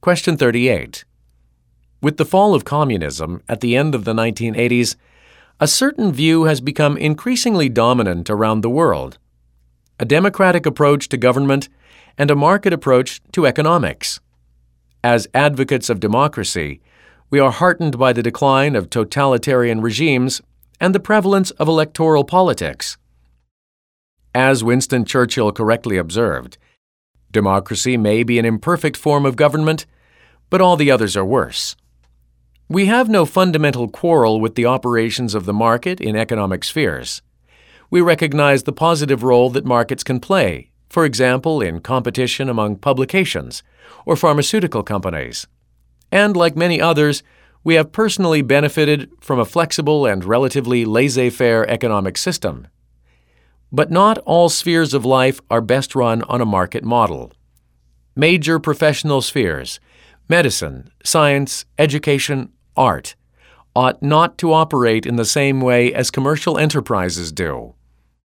Question 38. With the fall of communism at the end of the 1980s, a certain view has become increasingly dominant around the world: a democratic approach to government and a market approach to economics. As advocates of democracy, we are heartened by the decline of totalitarian regimes and the prevalence of electoral politics. As Winston Churchill correctly observed, democracy may be an imperfect form of government, but all the others are worse. We have no fundamental quarrel with the operations of the market in economic spheres. We recognize the positive role that markets can play, for example, in competition among publications or pharmaceutical companies. And like many others, we have personally benefited from a flexible and relatively laissez-faire economic system. But not all spheres of life are best run on a market model. Major professional spheres, medicine, science, education, art, ought not to operate in the same way as commercial enterprises do.